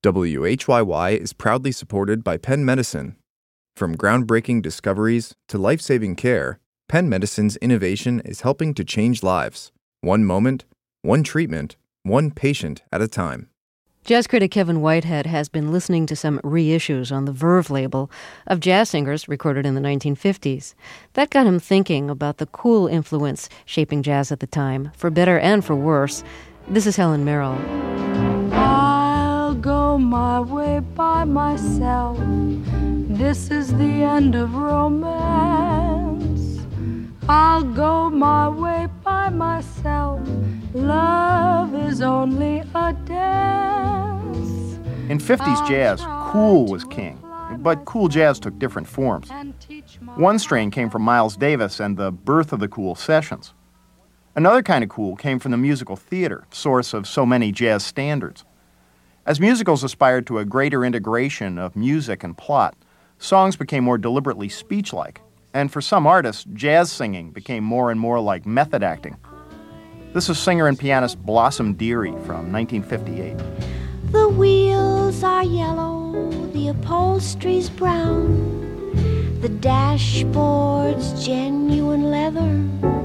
WHYY is proudly supported by Penn Medicine. From groundbreaking discoveries to life-saving care, Penn Medicine's innovation is helping to change lives. One moment, one treatment, one patient at a time. Jazz critic Kevin Whitehead has been listening to some reissues on the Verve label of jazz singers recorded in the 1950s. That got him thinking about the cool influence shaping jazz at the time, for better and for worse. This is Helen Merrill. I'll go my way by myself. This is the end of romance. I'll go my way by myself. Love is only a dance. In 50s jazz, cool was king, but cool jazz took different forms. One strain came from Miles Davis and the Birth of the Cool sessions. Another kind of cool came from the musical theater, source of so many jazz standards. As musicals aspired to a greater integration of music and plot, songs became more deliberately speech-like, and for some artists, jazz singing became more and more like method acting. This is singer and pianist Blossom Dearie from 1958. The wheels are yellow, the upholstery's brown, the dashboard's genuine leather.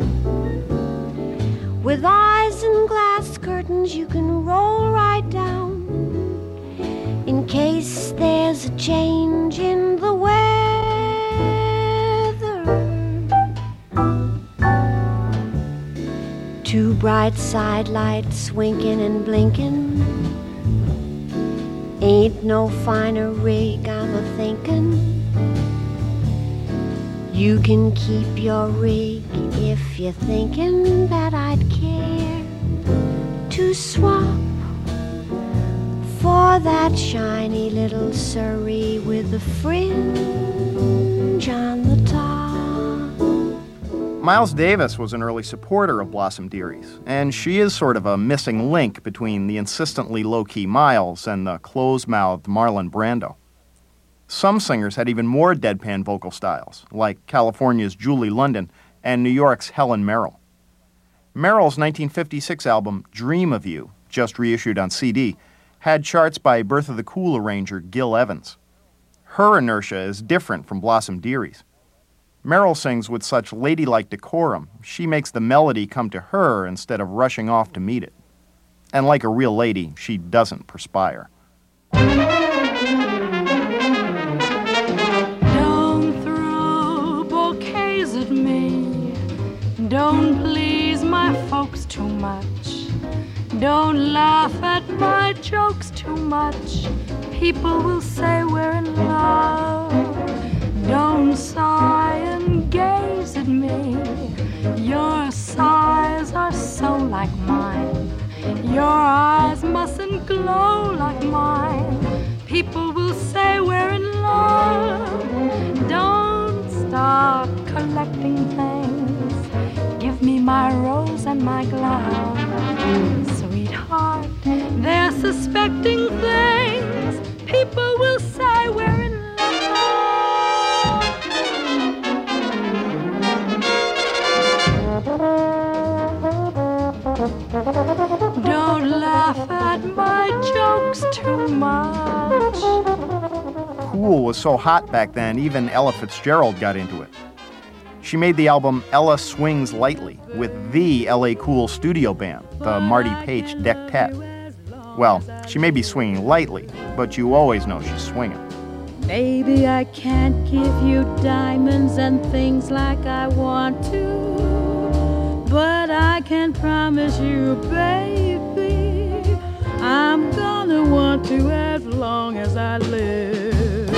With eyes and glass curtains you can roll right down in case there's a change in the weather. Two bright side lights winking and blinking. Ain't no finer rig, I'm a-thinkin'. You can keep your rig if you're thinking that I'd care to swap for that shiny little Surrey with the fringe on the top. Miles Davis was an early supporter of Blossom Dearie's, and she is sort of a missing link between the insistently low-key Miles and the close-mouthed Marlon Brando. Some singers had even more deadpan vocal styles, like California's Julie London and New York's Helen Merrill. Merrill's 1956 album, Dream of You, just reissued on CD, had charts by Birth of the Cool arranger Gil Evans. Her inertia is different from Blossom Dearie's. Merrill sings with such ladylike decorum, she makes the melody come to her instead of rushing off to meet it. And like a real lady, she doesn't perspire. Don't throw bouquets at me. Don't please my folks too much. Don't laugh at my jokes too much. People will say we're in love. Don't sigh and gaze at me. Your sighs are so like mine. Your eyes mustn't glow like mine. People will say we're in love. Don't start collecting things. Give me my rose and my glove. Sweetheart, they're suspecting things. People will say we're in love. Don't laugh at my jokes too much. Cool was so hot back then, even Ella Fitzgerald got into it. She made the album Ella Swings Lightly with the L.A. Cool studio band, the Marty Paich Dectet. Well, she may be swinging lightly, but you always know she's swinging. Maybe I can't give you diamonds and things like I want to, but I can promise you, baby, I'm gonna want to as long as I live.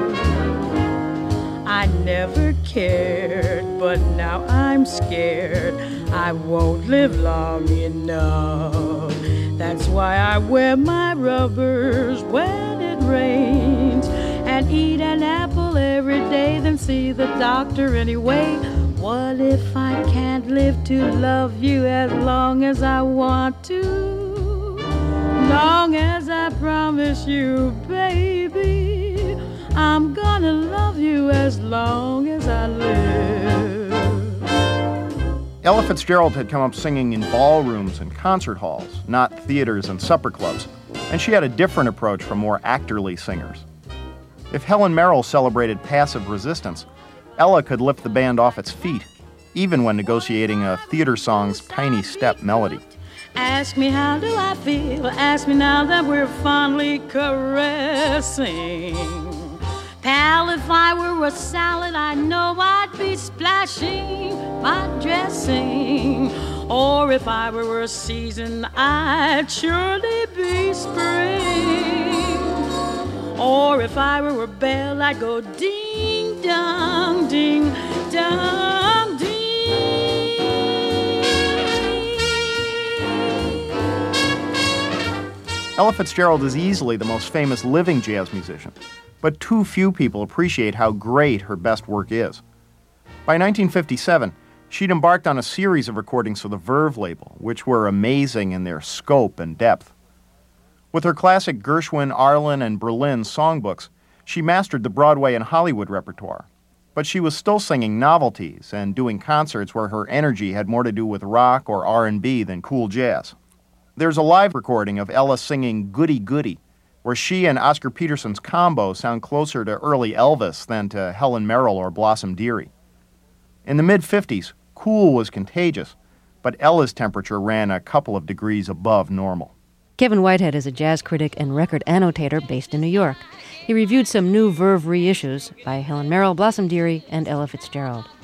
I never cared, but now I'm scared I won't live long enough. That's why I wear my rubbers when it rains and eat an apple every day, then see the doctor anyway. What if I can't live to love you as long as I want to? Long as I promise you, baby, I'm gonna love you as long as I live. Ella Fitzgerald had come up singing in ballrooms and concert halls, not theaters and supper clubs, And she had a different approach from more actorly singers. If Helen Merrill celebrated passive resistance, Ella could lift the band off its feet, even when negotiating a theater song's tiny step melody. Ask me how do I feel, ask me now that we're fondly caressing. Pal, if I were a salad, I know I'd be splashing my dressing. Or if I were a season, I'd surely be spring. Or if I were a bell, I'd go ding dong, ding dong, ding. Ella Fitzgerald is easily the most famous living jazz musician, but too few people appreciate how great her best work is. By 1957, she'd embarked on a series of recordings for the Verve label, which were amazing in their scope and depth. With her classic Gershwin, Arlen, and Berlin songbooks, she mastered the Broadway and Hollywood repertoire. But she was still singing novelties and doing concerts where her energy had more to do with rock or R&B than cool jazz. There's a live recording of Ella singing Goody Goody, where she and Oscar Peterson's combo sound closer to early Elvis than to Helen Merrill or Blossom Dearie. In the mid-50s, cool was contagious, but Ella's temperature ran a couple of degrees above normal. Kevin Whitehead is a jazz critic and record annotator based in New York. He reviewed some new Verve reissues by Helen Merrill, Blossom Dearie, and Ella Fitzgerald.